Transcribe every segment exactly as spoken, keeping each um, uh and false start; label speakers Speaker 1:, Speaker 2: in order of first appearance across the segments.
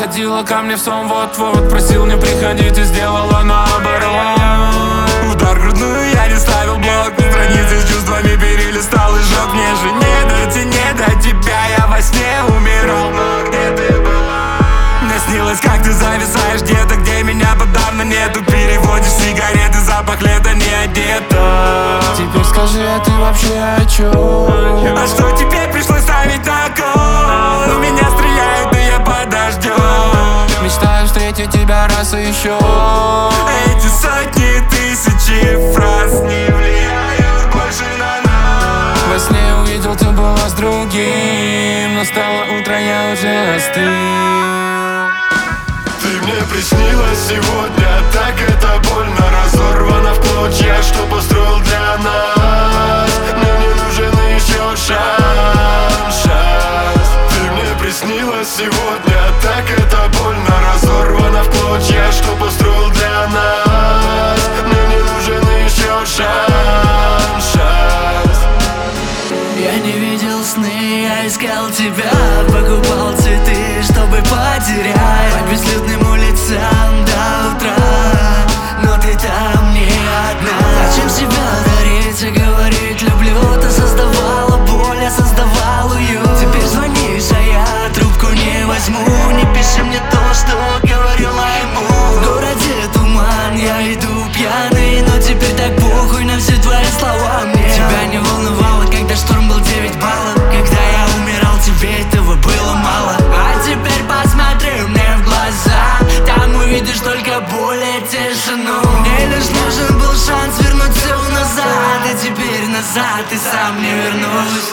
Speaker 1: Заходила ко мне в сон вот-вот, просил не приходить и сделала наоборот. Удар в грудную, я не ставил блок, страницы с чувствами перелистал и жёг. Мне же не дойти, не до тебя, я во сне умирал. Но где ты была? Мне снилось, как ты зависаешь где-то, где меня подавно нету. Переводишь сигареты, запах лета не одета.
Speaker 2: Теперь скажи, а ты вообще о чём?
Speaker 1: А что теперь пришлось ставить на кол? У меня стреляют, но я подождём.
Speaker 2: Мечтаю встретить тебя раз и еще.
Speaker 1: Эти сотни, тысячи фраз не влияют больше на нас.
Speaker 2: Во сне увидел, ты была с другим, настало утро, я уже остыл.
Speaker 3: Ты мне приснилась сегодня, так это больно. Разорвана в клочья, что построил для нас. Мне не нужен еще шанс, шанс. Ты мне приснилась сегодня, так это больно. Разорвана в клочья, что построил для нас. Мне не нужен еще шанс, шанс.
Speaker 4: Я не видел сны, я искал тебя, покупал цветы, чтобы потерять. По безлюдным улицам до утра, но ты там не одна. Зачем себя дарить и говорить люблю? Ты создавала боль, я создавал уют. Теперь звонишь, а я трубку не возьму. Не пиши мне то, что говорила ему. В городе туман, я иду пьяный, но теперь так похуй на все твои слова мне. Тебя не волновало, когда шторм был девять баллов. Когда я умирал, тебе этого было мало. А теперь посмотри мне в глаза, там увидишь только боль и тишину. Мне лишь нужен был шанс вернуть все назад, и теперь назад и сам не вернусь.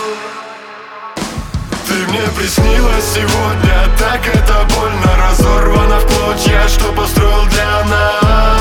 Speaker 3: Ты мне приснилась сегодня, так это больно. Разорвана в клочья, что построил для нас.